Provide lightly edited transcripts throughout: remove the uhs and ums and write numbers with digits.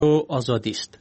و آزادی است.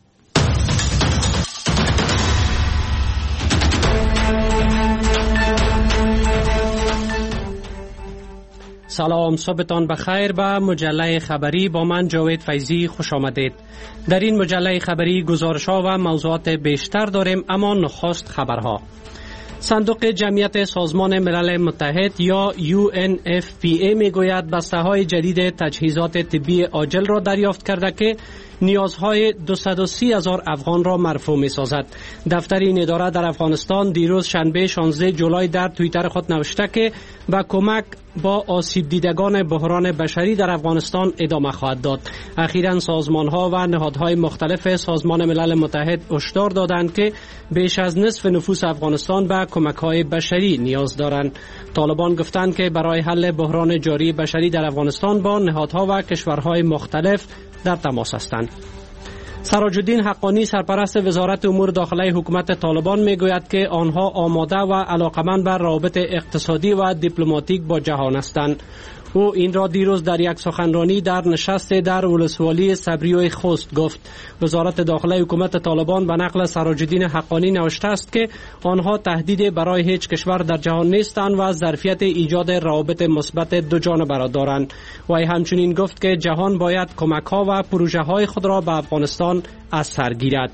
سلام، صبحتان بخیر. به مجله خبری با من جاوید فیضی خوش آمدید. در این مجله خبری گزارش‌ها و موضوعات بیشتر داریم، اما نخست خبرها. صندوق جمعیت سازمان ملل متحد یا UNFPA میگوید بسته‌های جدید تجهیزات طبی عاجل را دریافت کرده که نیازهای 230,000 افغان را مرفوع می‌سازد. دفتر این اداره در افغانستان دیروز شنبه 16 جولای در توییتر خود نوشته که با کمک با آسیب دیدگان بحران بشری در افغانستان ادامه خواهد داد. اخیراً سازمان‌ها و نهادهای مختلف سازمان ملل متحد هشدار دادند که بیش از نصف نفوس افغانستان به کمک‌های بشری نیاز دارند. طالبان گفتند که برای حل بحران جاری بشری در افغانستان با نهادها و کشورهای مختلف در تماس هستند. سراج الدین حقانی سرپرست وزارت امور داخلی حکومت طالبان میگوید که آنها آماده و علاقمند بر روابط اقتصادی و دیپلماتیک با جهان هستند. او این را دیروز در یک سخنرانی در نشست در ولسوالی صبریو خوست گفت. وزارت داخلی حکومت طالبان به نقل سراج الدین حقانی نوشته است که آنها تهدید برای هیچ کشور در جهان نیستند و ظرفیت ایجاد روابط مثبت دو جانبه را دارند. وی همچنین گفت که جهان باید کمک‌ها و پروژه‌های خود را به افغانستان از سر گیرد.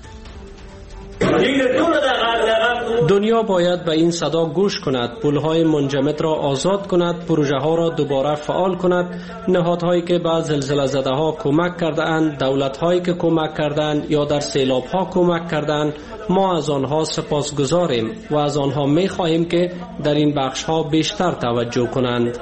دنیا باید به این صدا گوش کند، پل‌های منجمد را آزاد کند، پروژه‌ها را دوباره فعال کند. نهادهایی که به زلزله زده‌ها کمک کرده‌اند، دولت‌هایی که کمک کردند یا در سیلاب‌ها کمک کردند، ما از آنها سپاسگزاریم و از آنها می‌خواهیم که در این بخش‌ها بیشتر توجه کنند.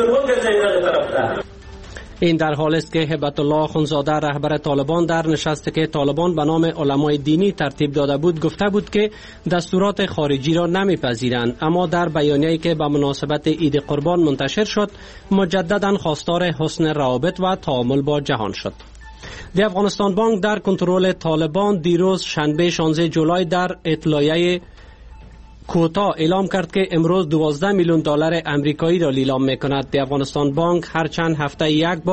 این در حالی است که هبت الله اخوندزاده رهبر طالبان در نشستی که طالبان به نام علمای دینی ترتیب داده بود گفته بود که دستورات خارجی را نمیپذیرند، اما در بیانیه‌ای که به مناسبت عید قربان منتشر شد مجددا خواستار حسن روابط و تعامل با جهان شد. دی افغانستان بانک در کنترل طالبان دیروز شنبه 16 جولای در اطلاعیه کوتا اعلام کرد که امروز 12 میلیون دلار آمریکایی را لیلام میکند. دی افغانستان بانک هر چند هفته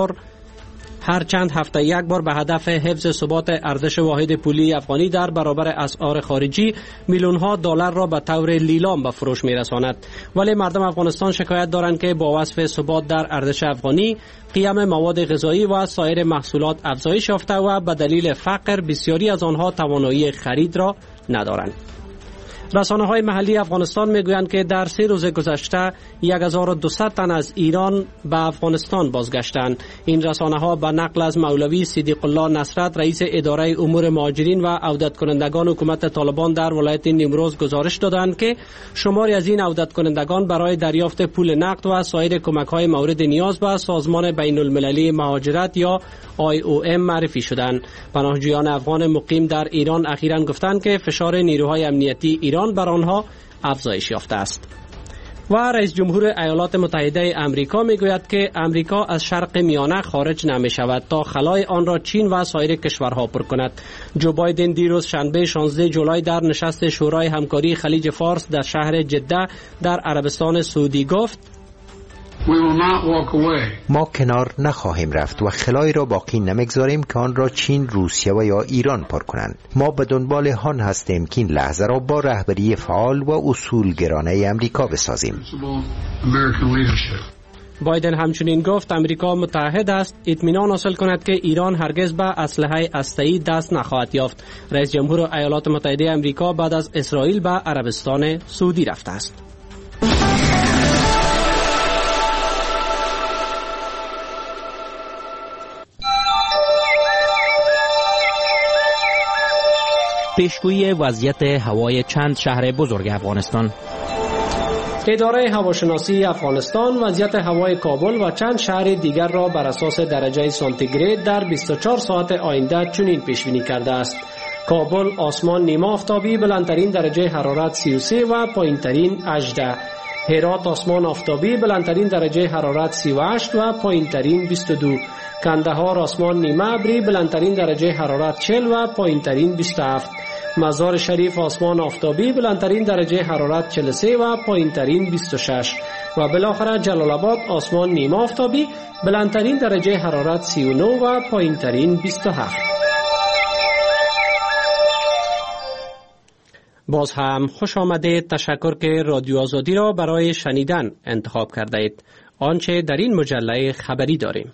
یک بار به هدف حفظ ثبات ارزش واحد پولی افغانی در برابر اسعار خارجی میلیون ها دلار را به طور لیلام به فروش میرساند. ولی مردم افغانستان شکایت دارند که با وصف ثبات در ارزش افغانی قیمت مواد غذایی و سایر محصولات افزایش یافته و به دلیل فقر بسیاری از آنها توانایی خرید را ندارند. رسانه‌های محلی افغانستان میگویند که در 3 روز گذشته 1200 تن از ایران به افغانستان بازگشتند. این رسانه‌ها به نقل از مولوی صدیق الله نصرت رئیس اداره امور مهاجرین و عودت کنندگان حکومت طالبان در ولایت نیمروز گزارش دادند که شماری از این عودت کنندگان برای دریافت پول نقد و سایر کمک‌های مورد نیاز به سازمان بین‌المللی مهاجرت یا IOM معرفی شدند. پناهجویان افغان مقیم در ایران اخیراً گفتند که فشار نیروهای امنیتی ایران بر آنها افزایش یافته است. و رئیس جمهور ایالات متحده آمریکا میگوید که آمریکا از شرق میانه خارج نمی شود تا خلای آن را چین و سایر کشورها پر کند. جو بایدن دیروز شنبه 16 جولای در نشست شورای همکاری خلیج فارس در شهر جده در عربستان سعودی گفت: ما کنار نخواهیم رفت و خلایی را باقی نمیگذاریم که آن را چین، روسیه و یا ایران پر کنند. ما به دنبال آن هستیم که این لحظه را با رهبری فعال و اصولگرانه امریکا بسازیم. بایدن همچنین گفت امریکا متحد است اطمینان حاصل کند که ایران هرگز به اسلحه هسته‌ای دست نخواهد یافت. رئیس جمهور ایالات متحده آمریکا بعد از اسرائیل به عربستان سعودی رفته است. پیشگویی وضعیت هوای چند شهر بزرگ افغانستان. اداره هواشناسی افغانستان وضعیت هوای کابل و چند شهر دیگر را بر اساس درجه سانتیگراد در 24 ساعت آینده چنین پیش بینی کرده است: کابل آسمان نیمه آفتابی، بلندترین درجه حرارت 33 و پایینترین 18. هرات آسمان آفتابی، بلندترین درجه حرارت 38 و پایینترین 22. کندهار آسمان نیمه ابری، بلندترین درجه حرارت 40 و پایینترین 27. مزار شریف آسمان آفتابی، بلندترین درجه حرارت 43 و پایینترین 26. و بالاخره جلال آباد آسمان نیمه آفتابی، بلندترین درجه حرارت 39 و پایینترین 27. باز هم خوش آمدید. تشکر که رادیو آزادی را برای شنیدن انتخاب کرده اید. آنچه در این مجله خبری داریم: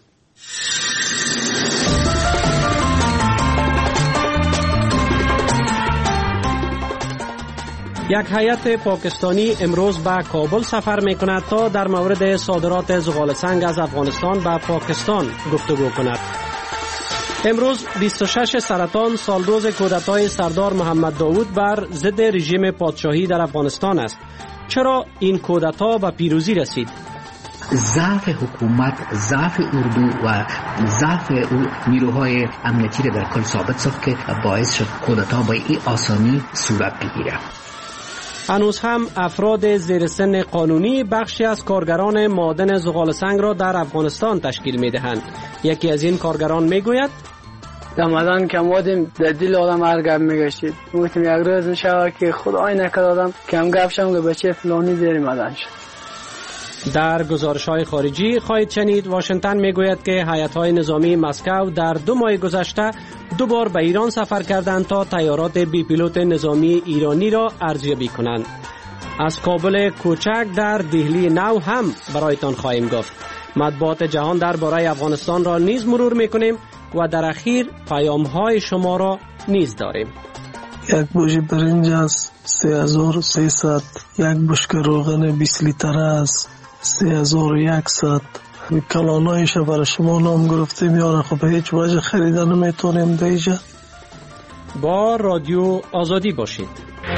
یک هیئت پاکستانی امروز به کابل سفر می کند تا در مورد صادرات زغال سنگ از افغانستان به پاکستان گفتگو کند. امروز 26 سرطان سال روز کودتای سردار محمد داود بر ضد رژیم پادشاهی در افغانستان است. چرا این کودتا به پیروزی رسید؟ ضعف حکومت، ضعف اردو و ضعف نیروهای امنیتی را در کل ثابت ساخت که باعث شد کودتا با این آسانی صورت بگیره. هنوز هم افراد زیر سن قانونی بخشی از کارگران معادن زغال سنگ را در افغانستان تشکیل می دهند. یکی از این کارگران می گوید: رمضان که آمدیم در دل آدم هر گپ میگشتید. گفتیم یک روز میشه که خدای نکرد آدم کم گپ شم که بچه فلانی زیر معدن شد. در گزارش‌های خارجی خواهید شنید واشنگتن میگوید که هیئت‌های نظامی مسکو در 2 ماه گذشته 2 بار به ایران سفر کردند تا تیارات بی پیلوت نظامی ایرانی را ارزیابی کنند. از کابل کوچک در دهلی نو هم برایتان خواهیم گفت. مطبوعات جهان درباره افغانستان را نیز مرور میکنیم و در اخیر پیام‌های شما را نیز داریم. یک بوژ برنج است 3300، یک بشکه روغن 20 لیتر است 3100. کلانایش برای شما نام گرفتیم یاره، خب به هیچ وجه خریدن نمیتونیم دیجا. با رادیو آزادی باشید.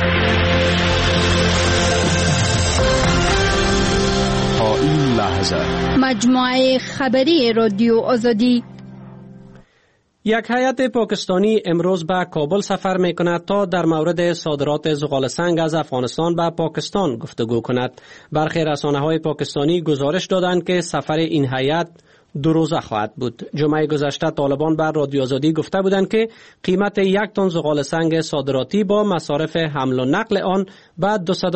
تا این لحظه مجموعه خبری رادیو آزادی. یک هیئت پاکستانی امروز به کابل سفر می کند تا در مورد صادرات زغال سنگ از افغانستان به پاکستان گفتگو کند. برخی رسانه‌های پاکستانی گزارش دادند که سفر این هیئت 2 روزه خواهد بود. جمعه گذشته طالبان بر رادیو آزادی گفته بودند که قیمت 1 تن زغال سنگ صادراتی با مصارف حمل و نقل آن به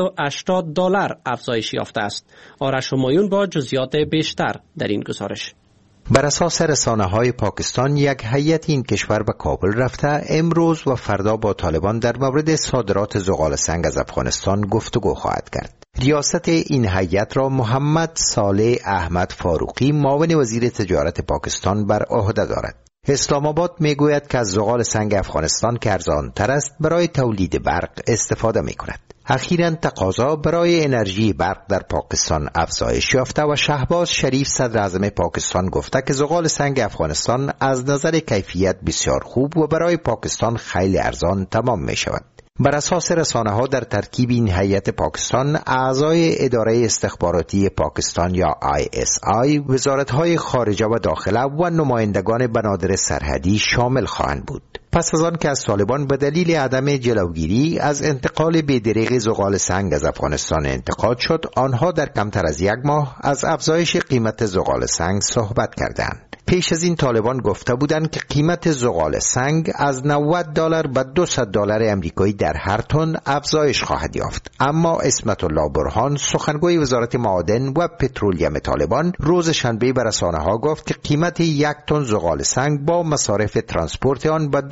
$280 افزایش یافته است. آرش همایون با جزئیات بیشتر در این گزارش. بر اساس رسانه‌های پاکستان یک هیئت این کشور به کابل رفته امروز و فردا با طالبان در مورد صادرات زغال سنگ از افغانستان گفتگو خواهد کرد. ریاست این هیئت را محمد صالح احمد فاروقی معاون وزیر تجارت پاکستان بر عهده دارد. اسلام آباد میگوید که از زغال سنگ افغانستان که ارزان‌تر است برای تولید برق استفاده می‌کند. اخیراً تقاضا برای انرژی برق در پاکستان افزایش یافته و شهباز شریف صدر اعظم پاکستان گفته که زغال سنگ افغانستان از نظر کیفیت بسیار خوب و برای پاکستان خیلی ارزان تمام می شود. بر اساس رسانه‌ها در ترکیب این هیئت پاکستان اعضای اداره استخباراتی پاکستان یا ISI، وزارت‌های خارجه و داخله و نمایندگان بنادر سرحدی شامل خواهند بود. پس از آن که از طالبان به دلیل عدم جلوگیری از انتقال بی‌دریغ زغال سنگ از افغانستان انتقاد شد، آنها در کمتر از 1 ماه از افزایش قیمت زغال سنگ صحبت کردند. پیش از این طالبان گفته بودند که قیمت زغال سنگ از $90 به $200 امریکایی در هر تن افزایش خواهد یافت. اما اسمت الله برهان، سخنگوی وزارت معادن و پترولیم طالبان، روز شنبه به رسانه‌ها گفت که قیمت 1 تن زغال سنگ با مصارف ترانسپورت آن به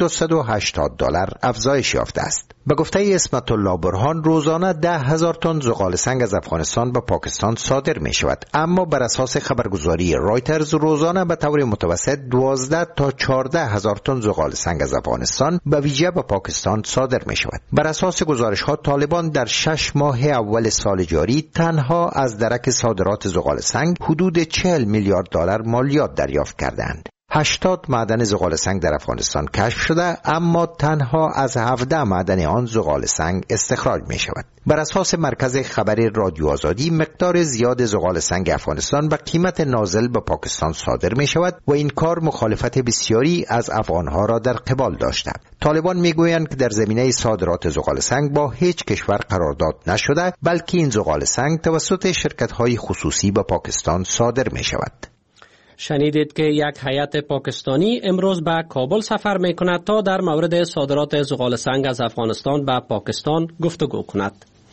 $280 افزایش یافته است. به گفته اسمت الله برهان، روزانه 10,000 تن زغال سنگ از افغانستان به پاکستان صادر می شود، اما بر اساس خبرگزاری رایترز روزانه به طور متوسط 12 تا 14,000 تن زغال سنگ از افغانستان به ویژه به پاکستان صادر می شود. بر اساس گزارش ها طالبان در 6 ماه اول سال جاری تنها از درک صادرات زغال سنگ حدود $40 میلیارد مالیات دریافت کردند. 80 معدن زغال سنگ در افغانستان کشف شده، اما تنها از 17 معدن آن زغال سنگ استخراج می شود. بر اساس مرکز خبر رادیو آزادی، مقدار زیاد زغال سنگ افغانستان به قیمت نازل به پاکستان صادر می شود و این کار مخالفت بسیاری از افغانها را در قبال داشته. طالبان می گویند که در زمینه صادرات زغال سنگ با هیچ کشور قرارداد نشده، بلکه این زغال سنگ توسط شرکت‌های خصوصی به پاکستان صادر می شود. شنیدید که یک هیئت پاکستانی امروز به کابل سفر می کند تا در مورد صادرات زغال سنگ از افغانستان به پاکستان گفتگو کند.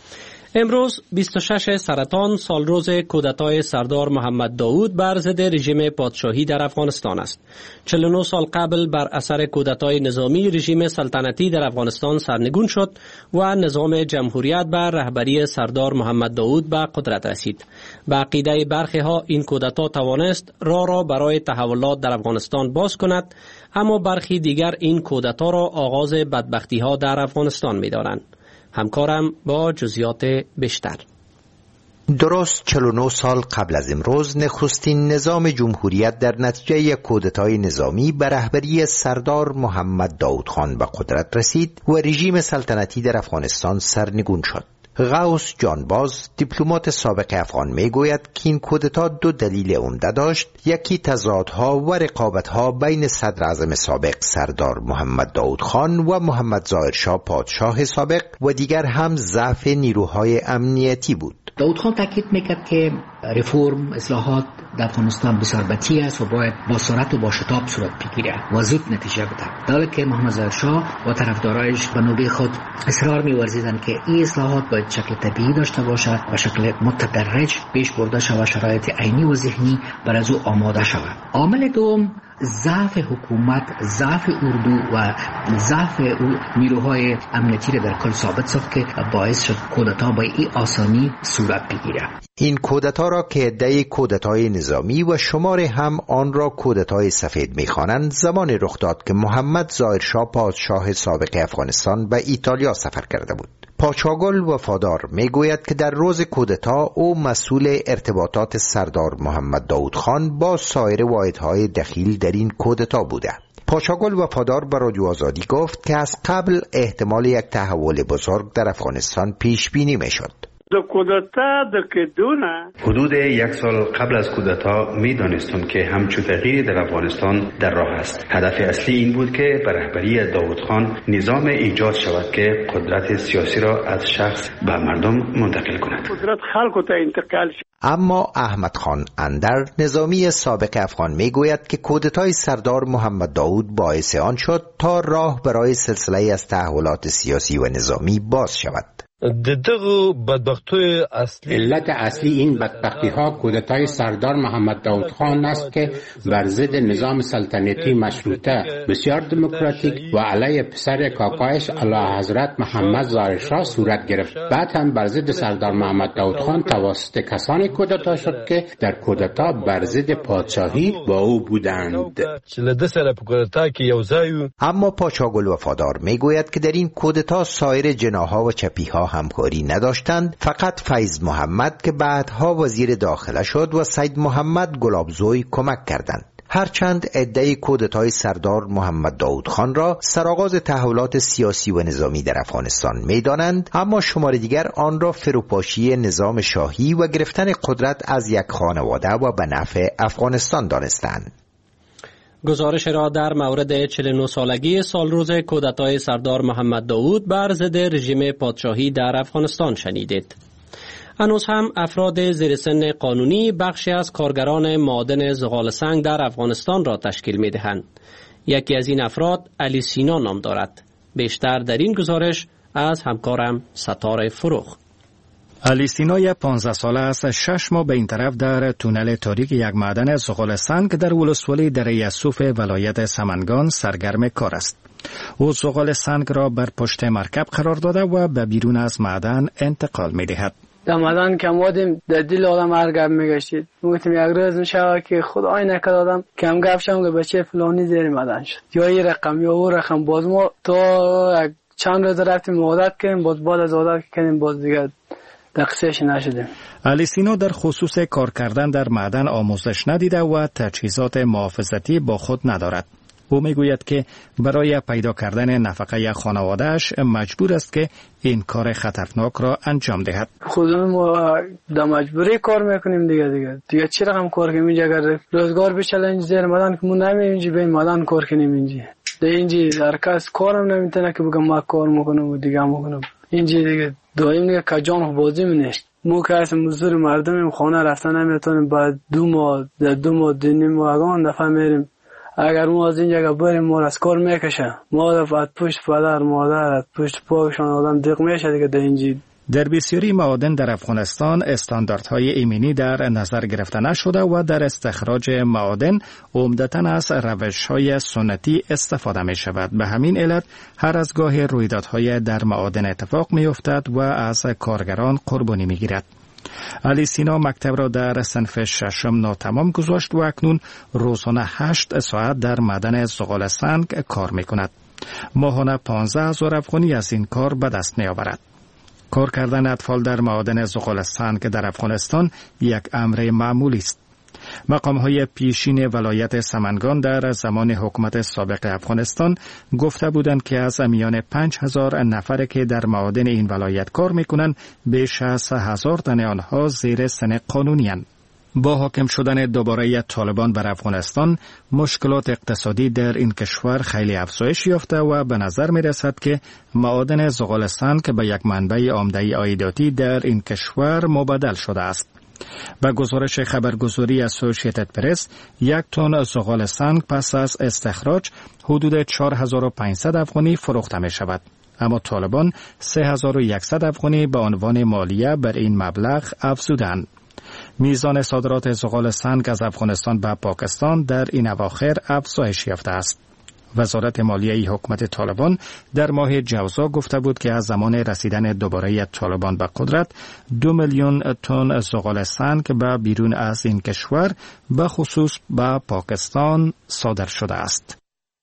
امروز 26 سرطان سالروز کودتای سردار محمد داود بر ضد رژیم پادشاهی در افغانستان است. 49 سال قبل بر اثر کودتای نظامی رژیم سلطنتی در افغانستان سرنگون شد و نظام جمهوریت بر رهبری سردار محمد داود به قدرت رسید. به عقیده برخی ها این کودتا توانست راه را برای تحولات در افغانستان باز کند، اما برخی دیگر این کودتا را آغاز بدبختی ها در افغانستان می دانند. همکارم با جزئیات بیشتر. درست 49 سال قبل از امروز نخستین نظام جمهوریت در نتیجه یک کودتای نظامی به رهبری سردار محمد داود خان به قدرت رسید و رژیم سلطنتی در افغانستان سرنگون شد. غوث جانباز دیپلمات سابق افغان میگوید که این کودتا دو دلیل عمده داشت، یکی تضادها و رقابتها بین صدر اعظم سابق سردار محمد داود خان و محمد ظاهر شاه پادشاه سابق و دیگر هم ضعف نیروهای امنیتی بود. داود خان تاکید میکرد که رفرم اصلاحات در افغانستان بسیار بطیء است و باید با سرعت و با شتاب صورت بگیره و زود نتیجه بده. در حالی که محمد ظاهر شاه و طرفدارایش به نوبه خود اصرار می‌ورزیدند که این اصلاحات باید شکل طبیعی داشته باشد و شکل متدرج پیش برده شود، شرایط عینی و ذهنی برای او آماده شود. عامل دوم ضعف حکومت، ضعف اردو و ضعف نیروهای امنیتی در کل ثابت ساخت که باعث شد کودتا با این آسانی صورت بگیره. این کودتا را که عده‌ای کودتای نظامی و شمار هم آن را کودتای سفید می‌خوانند زمان رخ داد که محمد ظاهر شاه پادشاه سابق افغانستان به ایتالیا سفر کرده بود. پاچاگل وفادار میگوید که در روز کودتا او مسئول ارتباطات سردار محمد داود خان با سایر واحدهای دخیل در این کودتا بوده. پاچاگل وفادار به رادیو آزادی گفت که از قبل احتمال یک تحول بزرگ در افغانستان پیش بینی میشد. حدود یک سال قبل از کودتا می دانستم که همچون تغییری در افغانستان در راه است. هدف اصلی این بود که به رهبری داود خان نظام ایجاد شود که قدرت سیاسی را از شخص به مردم منتقل کند. قدرت خلق تا انتقال شد. اما احمد خان اندر نظامی سابق افغان می گوید که کودتای سردار محمد داود باعث آن شد تا راه برای سلسله از تحولات سیاسی و نظامی باز شود. علت اصلی این بدبختی ها کودتای سردار محمد داود خان است که بر ضد نظام سلطنتی مشروطه بسیار دموکراتیک و علیه پسر کاکایش اعلی حضرت محمد ظاهر شاه صورت گرفت. بعد هم بر ضد سردار محمد داود خان توسط کسانی کودتا شد که در کودتا بر ضد پادشاهی با او بودند. اما پاچاگل وفادار میگوید که در این کودتا سایر جناح‌ها و چپی‌ها همکاری نداشتند، فقط فیض محمد که بعدها وزیر داخله شد و سید محمد گلابزوی کمک کردند. هرچند عده کودتای سردار محمد داود خان را سرآغاز تحولات سیاسی و نظامی در افغانستان می‌دانند، اما شمار دیگر آن را فروپاشی نظام شاهی و گرفتن قدرت از یک خانواده و به نفع افغانستان دانستند. گزارش را در مورد 49 سالگی سالروز کودتای سردار محمد داود بر ضد رژیم پادشاهی در افغانستان شنیدید. هنوز هم افراد زیر سن قانونی بخشی از کارگران معادن زغال سنگ در افغانستان را تشکیل می دهند. یکی از این افراد علی سینا نام دارد. بیشتر در این گزارش از همکارم ستاره فروغ. علی سینا 15 ساله است. 6 ماه به این طرف در تونل تاریک یک معدن زغال سنگ در ولسوالی دره یسوف ولایت سمنگان سرگرم کار است. او زغال سنگ را بر پشت مرکب قرار داده و به بیرون از معدن انتقال می دهد. در معدن که آمدیم در دل آدم هر گپ میگشتید. گفتیم یک روز میشه که خدای نکرد آدم کم گپ شم که بچه فلانی زیر معدن شد، یا این رقم یا اون رقم. باز ما تا چند روز رفتیم عادت کردیم، باز بعد از عادت کردیم باز دیگه دقیقش نشدیم. علی سینا در خصوص کار کردن در معدن آموزش ندیده و تجهیزات محافظتی با خود ندارد. او میگوید که برای پیدا کردن نفقه خانواده‌اش مجبور است که این کار خطرناک را انجام دهد. خودمون ما در مجبوری کار میکنیم دیگه چی رقم کار کنیم اینجا؟ اگر روزگار بچله اینجا زیر مدن که مون نمیم اینجا به مدن کار کنیم اینجا هر کس کارم نمیتونه که بگم ما کار میکنم و دیگه میکنم اینجا دیگه دائم دیگه کجان بازی منیست. مو که از مزدور مردمیم خانه رفتن نمیتونیم. بعد 2 ماه دینیم و اگان دفعه میریم. اگر ما از اینجا بریم ما از کار میکشه، ما از پشت پدر مادر از پشت پاکشان آدم دیق میشه دیگه. در اینجا در بسیاری معادن در افغانستان استانداردهای ایمنی در نظر گرفته نشده و در استخراج معادن عمدتاً از روش‌های سنتی استفاده می شود. به همین علت هر از گاه رویدادهای در معادن اتفاق می افتد و از کارگران قربانی می گیرد. علی سینا مکتب را در صنف ششم ناتمام گذاشت و اکنون روزانه 8 ساعت در معدن زغال سنگ کار می کند. ماهانه 15,000 افغانی از این کار به دست می آورد. کار کردن اطفال در معادن زغال سنگ در افغانستان یک امر معمولی است. مقام‌های پیشین ولایت سمنگان در زمان حکومت سابق افغانستان گفته بودند که از میان 5,000 نفر که در معادن این ولایت کار می‌کنند بیش از 1,000 تن آنها زیر سن قانونی اند. با حاکم شدن دوباره طالبان بر افغانستان مشکلات اقتصادی در این کشور خیلی افزایش یافته و به نظر می رسد که معادن زغال سنگ به یک منبع عمده عایداتی در این کشور مبدل شده است. با گزارش خبرگزاری اسوسییتد پرس، 1 تن زغال سنگ پس از استخراج حدود 4,500 افغانی فروخته می شود. اما طالبان 3,100 افغانی به عنوان مالیه بر این مبلغ افزودند. میزان صادرات زغال سنگ از افغانستان به پاکستان در این اواخر افزایش یافته است. وزارت مالیه حکومت طالبان در ماه جوزا گفته بود که از زمان رسیدن دوباره طالبان به قدرت 2 میلیون تن زغال سنگ به بیرون از این کشور به خصوص به پاکستان صادر شده است.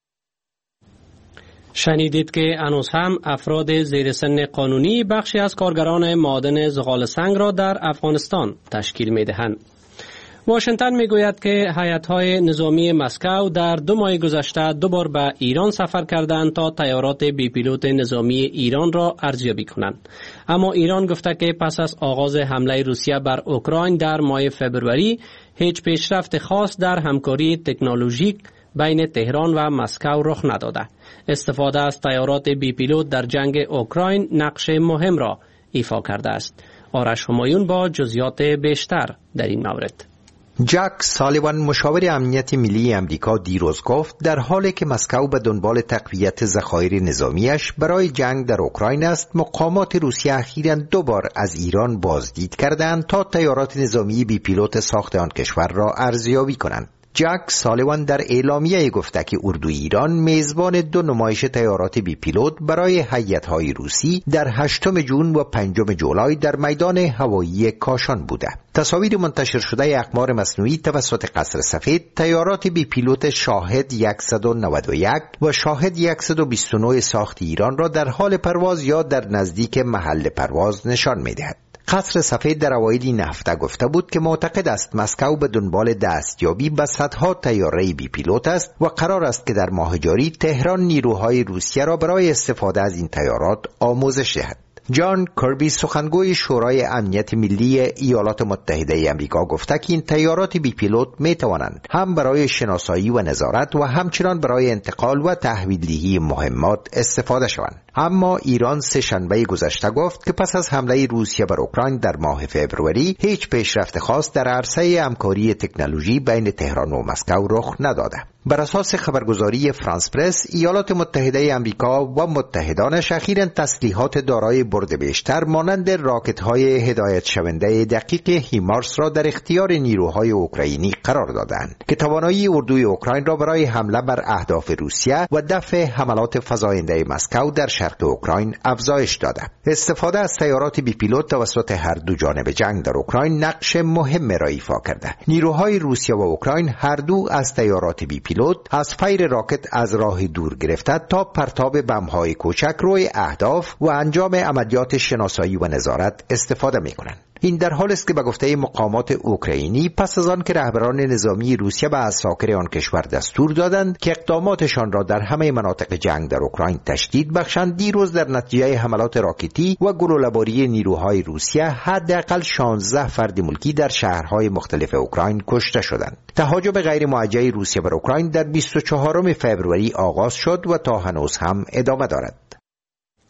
شنیدید که هنوز هم افراد زیر سن قانونی بخشی از کارگران معادن زغال سنگ را در افغانستان تشکیل می دهند. واشنگتن می گوید که هیئت‌های نظامی مسکو در 2 ماه گذشته 2 بار به ایران سفر کردند تا طیارات بی پیلوت نظامی ایران را ارزیابی کنند. اما ایران گفته که پس از آغاز حمله روسیه بر اوکراین در ماه فوریه هیچ پیشرفت خاص در همکاری تکنولوژیک بین تهران و مسکو رخ نداده. استفاده از طیارات بی پیلوت در جنگ اوکراین نقش مهم را ایفا کرده است. آرش همایون با جزئیات بیشتر در این مورد. جک سالیوان مشاور امنیت ملی امریکا دیروز گفت در حالی که مسکو به دنبال تقویت ذخایر نظامیش برای جنگ در اوکراین است، مقامات روسیه اخیراً 2 بار از ایران بازدید کردند تا طیارات نظامی بی پیلوت ساخت آن کشور را ارزیابی کنند. جک سالیوان در اعلامیه گفته که اردوی ایران میزبان 2 نمایش طیارات بی پیلوت برای هیئت‌های روسی در 8 جون و 5 جولای در میدان هوایی کاشان بوده. تصاویر منتشر شده اقمار مصنوعی توسط قصر سفید طیارات بی پیلوت شاهد 191 و شاهد 129 ساخت ایران را در حال پرواز یا در نزدیک محل پرواز نشان می‌دهد. قصر سفید در اوایل این هفته گفته بود که معتقد است مسکو به دنبال دستیابی به صدها طیاره بی پیلوت است و قرار است که در ماه جاری تهران نیروهای روسیه را برای استفاده از این طیارات آموزش دهد. جان کربی سخنگوی شورای امنیت ملی ایالات متحده آمریکا گفته که این طیارات بی پیلوت می توانند هم برای شناسایی و نظارت و همچنان برای انتقال و تحویلدهی مهمات استفاده شوند. اما ایران سه شنبه گذشته گفت که پس از حمله روسیه بر اوکراین در ماه فوریه هیچ پیشرفت خاص در عرصه همکاری تکنولوژی بین تهران و مسکو رخ نداده. بر اساس خبرگزاری فرانس پرس، ایالات متحده آمریکا و متحدانش اخیراً تسلیحات دارای برد بیشتر مانند راکت‌های هدایت شونده دقیق هیمارس را در اختیار نیروهای اوکراینی قرار دادند که توانایی اردوی اوکراین را برای حمله بر اهداف روسیه و دفع حملات فزاینده مسکو در شرق اوکراین افزایش داده. استفاده از طیارات بی پیلوت توسط هر دو جانب جنگ در اوکراین نقش مهم را ایفا کرده. نیروهای روسیه و اوکراین هر دو از طیارات بی پیلوت از فیر راکت از راه دور گرفته تا پرتاب بم‌های کوچک روی اهداف و انجام عملیات شناسایی و نظارت استفاده می‌کنند. این در حالی است که به گفته مقامات اوکراینی پس از آن که رهبران نظامی روسیه به عساکر آن کشور دستور دادند که اقداماتشان را در همه مناطق جنگ در اوکراین تشدید بخشند، دیروز در نتیجه حملات راکتی و گلوله‌باری نیروهای روسیه حداقل 16 فرد ملکی در شهرهای مختلف اوکراین کشته شدند. تهاجم غیر موجه روسیه بر اوکراین در 24 فوریه آغاز شد و تا هنوز هم ادامه دارد.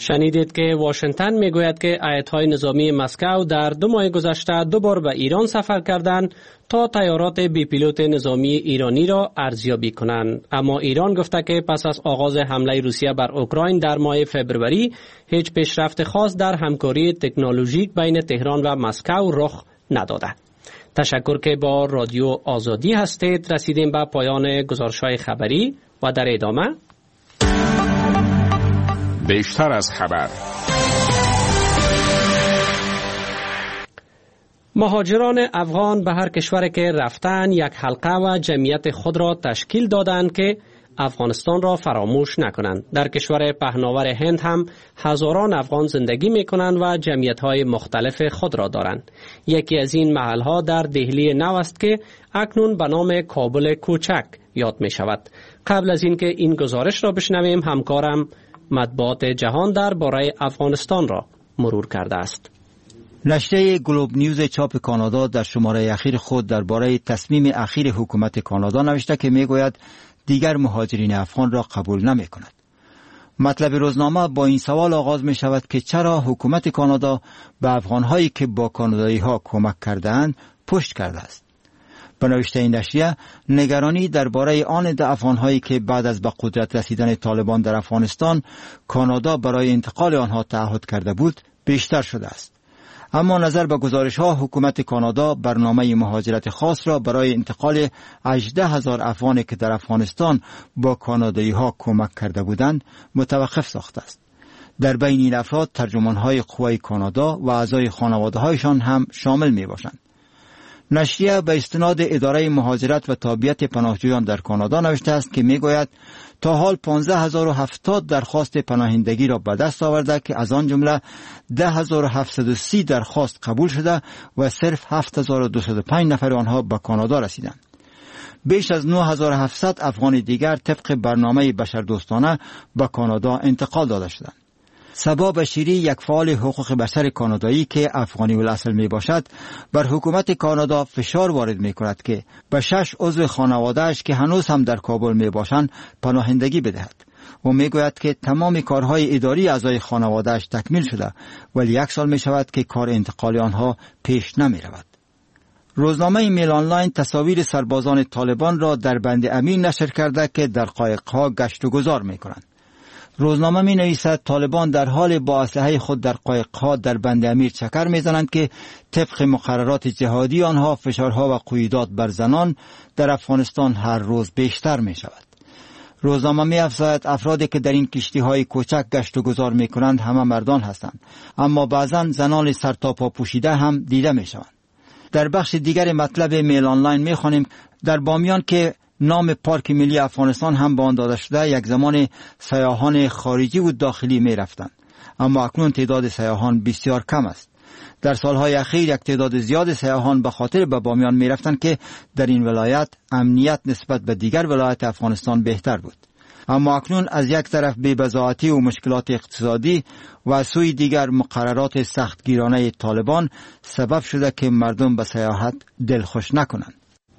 شنیدید که واشنگتن میگوید که ایت‌های نظامی مسکو در 2 ماه گذشته 2 بار به ایران سفر کردند تا طیارات بی پیلوت نظامی ایرانی را ارزیابی کنند. اما ایران گفته که پس از آغاز حمله روسیه بر اوکراین در ماه فوریه هیچ پیشرفت خاص در همکاری تکنولوژیک بین تهران و مسکو رخ نداده. تشکر که با رادیو آزادی هستید. رسیدیم به پایان گزارش‌های خبری و در ادامه بیشتر از خبر. مهاجران افغان به هر کشور که رفتن یک حلقه و جمعیت خود را تشکیل دادند که افغانستان را فراموش نکنند. در کشور پهناور هند هم هزاران افغان زندگی می کنند و جمعیت‌های مختلف خود را دارند. یکی از این محل‌ها در دهلی نو است که اکنون به نام کابل کوچک یاد می شود. قبل از اینکه این گزارش را بشنویم، همکارم مطبوعات جهان درباره افغانستان را مرور کرده است. نشریه گلوب نیوز چاپ کانادا در شماره اخیر خود درباره تصمیم اخیر حکومت کانادا نوشته که میگوید دیگر مهاجرین افغان را قبول نمی کند. مطلب روزنامه با این سوال آغاز می شود که چرا حکومت کانادا به افغانهایی که با کانادایی ها کمک کرده‌اند پشت کرده است. به نوشته این نشریه، نگرانی درباره آن افغانهایی که بعد از به قدرت رسیدن طالبان در افغانستان کانادا برای انتقال آنها تعهد کرده بود بیشتر شده است. اما نظر به گزارش‌ها، حکومت کانادا برنامه مهاجرت خاص را برای انتقال 18,000 افغانی که در افغانستان با کانادایی‌ها کمک کرده بودند متوقف ساخته است. در بین این افراد ترجمان‌های قوای کانادا و اعضای خانواده‌هایشان هم شامل می‌باشند. نشریه به استناد اداره مهاجرت و تابعیت پناهجویان در کانادا نوشته است که میگوید تا حال 15,070 درخواست پناهندگی را به دست آورده که از آن جمله 10,730 درخواست قبول شده و صرف 7,205 نفر آنها به کانادا رسیدند. بیش از 9,700 افغان دیگر طبق برنامه بشردوستانه به کانادا انتقال داده شدند. صبا بشیری، یک فعال حقوق بشر کانادایی که افغانی الاصل می باشد، بر حکومت کانادا فشار وارد می کند که به 6 عضو خانواده‌اش که هنوز هم در کابل می باشند پناهندگی بدهد و می گوید که تمام کارهای اداری اعضای خانواده‌اش تکمیل شده ولی 1 سال می شود که کار انتقال آنها پیش نمی رود. روزنامه میل آنلاین تصاویر سربازان طالبان را در بند امین نشر کرده که در قایق‌ها گشت و گذار می کنند. روزنامه می نویسد طالبان در حال با اسلحه خود در قایق‌ها در بند امیر چکر می زنند که طبق مقررات جهادی آنها فشارها و قیودات بر زنان در افغانستان هر روز بیشتر می شود. روزنامه می افزاید افرادی که در این کشتی‌های کوچک گشت و گذار می کنند همه مردان هستند، اما بعضاً زنان سر تا پا پوشیده هم دیده می شوند. در بخش دیگر مطلب میل آنلاین می خوانیم در بامیان که نام پارک ملی افغانستان هم به آن داده شده، یک زمان سیاحان خارجی و داخلی می رفتند، اما اکنون تعداد سیاحان بسیار کم است. در سالهای اخیر یک تعداد زیاد سیاحان به خاطر به بامیان می رفتند که در این ولایت امنیت نسبت به دیگر ولایت افغانستان بهتر بود. اما اکنون از یک طرف بی‌بضاعتی و مشکلات اقتصادی و از سوی دیگر مقررات سختگیرانه طالبان سبب شده که مردم به سیاحت دلخوش نکنند.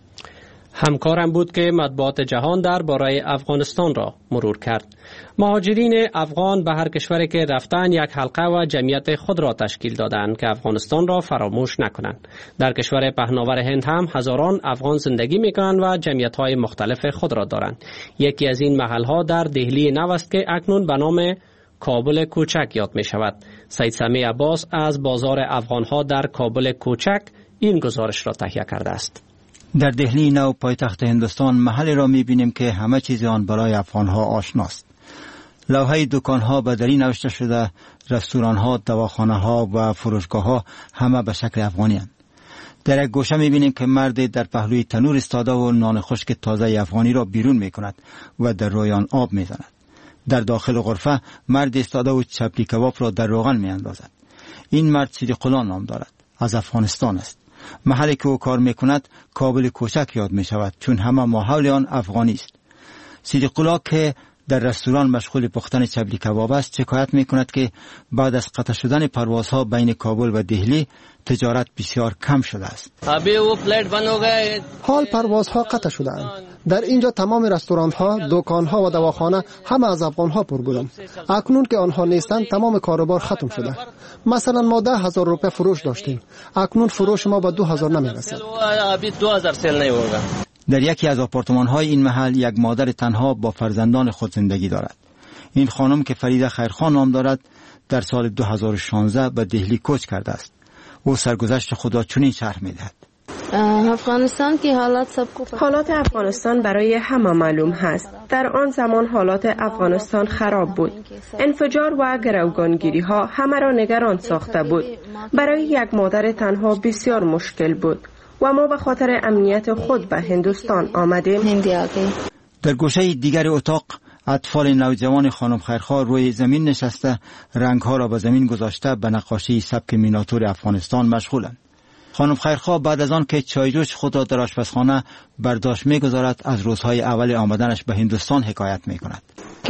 همکارم بود که مطبوعات جهان درباره افغانستان را مرور کرد. مهاجرین افغان به هر کشوری که رفتن یک حلقه و جمعیت خود را تشکیل دادند که افغانستان را فراموش نکنند. در کشور پهناور هند هم هزاران افغان زندگی میکنند و جمعیت‌های مختلف خود را دارند. یکی از این محل‌ها در دهلی نو است که اکنون به نام کابل کوچک یاد می شود. سید سمیع عباس از بازار افغان‌ها در کابل کوچک این گزارش را تهیه کرده است. در دهلی نو پایتخت هندوستان محلی را می‌بینیم که همه چیز آن برای افغان‌ها آشناست. لوحه دکان‌ها به دری نوشته شده، رستوران‌ها، دواخانه‌ها و فروشگاه‌ها همه به شکل افغانی هستند. در یک گوشه می‌بینیم که مرد در پهلوی تنور ایستاده و نان خشک تازه افغانی را بیرون می‌کند و در روی آن آب می‌زند. در داخل غرفه مرد ایستاده و چپلی کباب را در روغن می‌اندازد. این مرد صدیق الله نام دارد، از افغانستان است. محلی که او کار میکند کابل کوچک یاد می شود چون همه ماحول آن افغانی است. صدیق الله که در رستوران مشغول پختن چبلی کباب است شکایت می‌کند که بعد از قطع شدن پروازها بین کابل و دهلی تجارت بسیار کم شده است. حال پروازها قطع شده‌اند. در اینجا تمام رستوران‌ها، دکان‌ها و دواخانه همه از افغان‌ها پر بودند. اکنون که آنها نیستند تمام کاروبار ختم شده. مثلا ما 10,000 روپیه فروش داشتیم. اکنون فروش ما به 2,000 نمی‌رسد. در یکی از آپارتمان‌های این محل یک مادر تنها با فرزندان خود زندگی دارد. این خانم که فریده خیرخان نام دارد در سال 2016 به دهلی کوچ کرده است. او سرگذشت خود را چنین شرح می‌دهد. افغانستان که حالات افغانستان برای همه معلوم هست. در آن زمان حالات افغانستان خراب بود. انفجار و گروگانگیری ها همه را نگران ساخته بود. برای یک مادر تنها بسیار مشکل بود و ما به خاطر امنیت خود به هندوستان آمدیم. در گوشه دیگر اتاق اطفال نوجوان خانم خیرخواه روی زمین نشسته رنگها را به زمین گذاشته به نقاشی سبک میناتور افغانستان مشغولند. خانم خیرخواه بعد از آن که چایجوش خود را در آشپزخانه برداشت می‌گذارد از روزهای اول آمدنش به هندوستان حکایت می‌کند.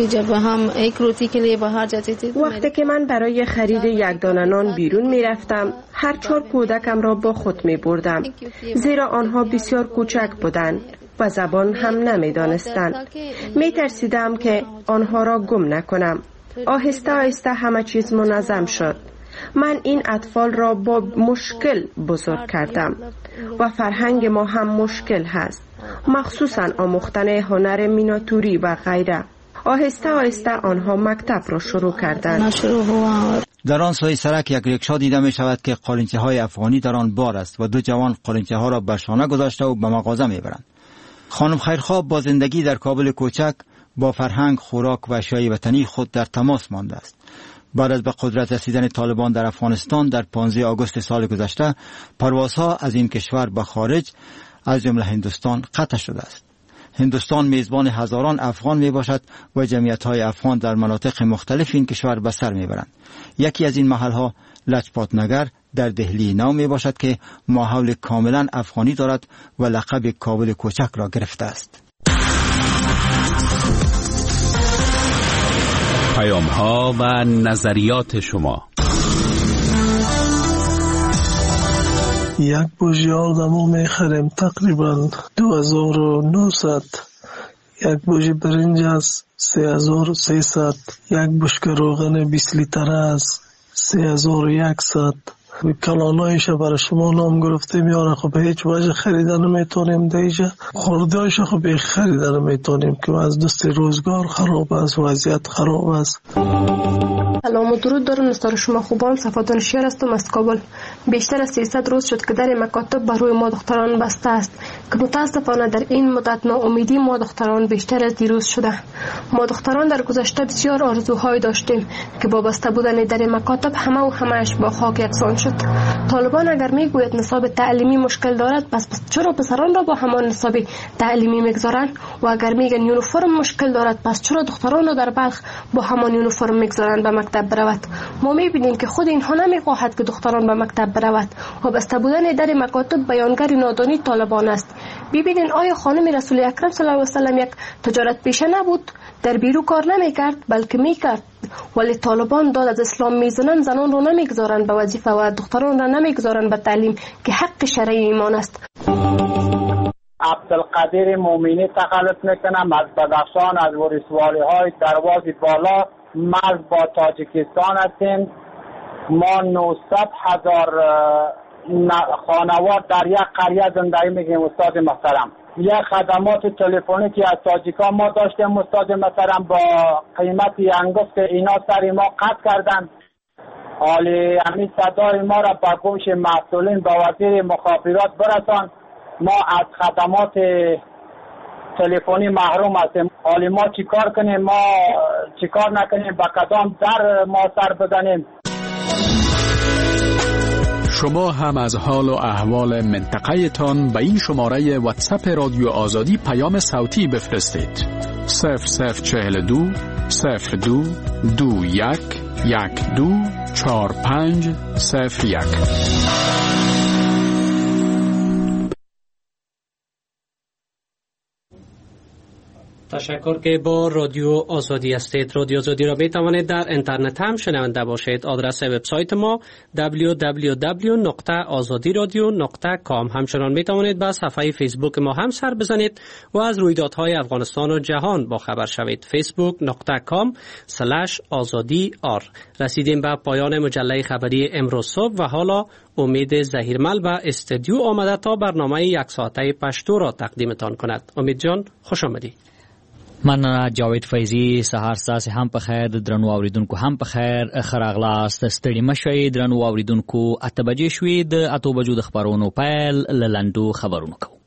وقتی که من برای خرید یک دانه نان بیرون می‌رفتم هر 4 کودکم را با خود می‌بردم زیرا آنها بسیار کوچک بودند و زبان هم نمی‌دانستند. می‌ترسیدم که آنها را گم نکنم. آهسته آهسته همه چیز منظم شد. من این اطفال را با مشکل بزرگ کردم و فرهنگ ما هم مشکل هست، مخصوصا آموختن هنر میناتوری و غیره. آهسته آهسته آنها مکتب را شروع کردند. در آن سوی سرک یک ریکشا دیده می شود که قالنچه های افغانی در آن بار است و 2 جوان قالنچه ها را بر شانه گذاشته و به مغازه می برند. خانم خیرخواه با زندگی در کابل کوچک با فرهنگ، خوراک و اشیای وطنی خود در تماس مانده است. بعد از به قدرت رسیدن طالبان در افغانستان در 15 آگوست سال گذشته پروازها از این کشور به خارج از جمله هندوستان قطع شده است. هندوستان میزبان هزاران افغان می باشد و جمعیت‌های افغان در مناطق مختلف این کشور به سر می برند. یکی از این محل‌ها لجپات نگر در دهلی نو می باشد که ماحول کاملا افغانی دارد و لقب کابل کوچک را گرفته است. پیام‌ها و نظریات شما. یک بوژیار دمو میخریم تقریبا 2900. یک بوژی برنج است 3300. یک بشکه روغن 20 لیتر است 3100. کلانایش برای شما نام گرفتیم یاره. خب هیچ وجه خریدن نمیتونیم دیجا. خوردهایش خب خریدن نمیتونیم که از دست روزگار خراب است، وضعیت خراب است. سلام و درود دارم نستار شما خوبان. صفاتان شیر هستم از کابل. بیشتر از 300 روز شد که در مکاتب بر روی ما دختران بسته است که متاسفانه در این مدت ناامیدی ما دختران بیشتر از دیروز شده. ما دختران در گذشته بسیار آرزوهای داشتیم که با بسته بودن در مکاتب همه‌اش با خاک یکسان شد. طالبان اگر میگوید نصاب تعلیمی مشکل دارد پس چرا پسران را با همان نصاب تعلیمی میگذارند؟ و اگر میگن یونیفرم مشکل دارد پس چرا دختران را در بلخ با همان یونیفرم میگذارند به مکتب برود؟ ما میبینیم که خود اینها نمیخواهد که دختران به مکتب برود و بسته بودن در مکاتب بیانگر نادانی طالبان است. ببینید آیا خانم رسول اکرم صلی الله علیه و سلم یک تجارت پیشه نبود؟ در بیرو کار نمیکرد بلکه میکرد. ولی طالبان داد از اسلام میزنن زنان رو نمیگذارن به وظیفه و دختران را نمیگذارن به تعلیم که حق شرعی ایمان است. عبدالقدیر مومینی تخلص میکنم از بدخشان از ولسوالی های درواز بالا مرز با تاجیکستان هستیم. ما 900,000 خانوار در یک قریه زندگی میکنیم استاد محترم. یک خدمات تلفنی که از تاجیکان ما داشتیم استاد محترم با قیمتی انگفت اینا سر ما قطع کردن. حالی همین صدای ما را با گوش مسئولین با وزیر مخابرات برسان. ما از خدمات تلفنی محروم هستیم. حالی ما چیکار کنیم؟ ما چیکار نکنیم؟ با کدام در ما سر بزنیم؟ شما هم از حال و احوال منطقه تان به این شماره واتساپ رادیو آزادی پیام صوتی بفرستید. 0042 02 21 12 45 01. تشکر که با رادیو آزادی هستید. رادیو آزادی را می توانید در اینترنت هم شنونده باشید. آدرس وبسایت ما www.azadiradio.com. همچنان می توانید به صفحه فیسبوک ما هم سر بزنید و از رویدادهای افغانستان و جهان با خبر شوید. facebook.com/azadi.r. رسیدیم به پایان مجله خبری امروز صبح و حالا امید ظهیرمل به استودیو آمده تا برنامه یک ساعته پشتو را تقدیمتان کند. امید جان خوش آمدی. من جاوید فیضی. سهار ستاسو هم په خیر، درنو اوریدونکو هم په خیر. ښه راغلاست، ستړي مه شئ درنو اوریدونکو. 8 بجې شوې، د 8 بجو د خبرونو پیل له لنډو خبرونو کوو.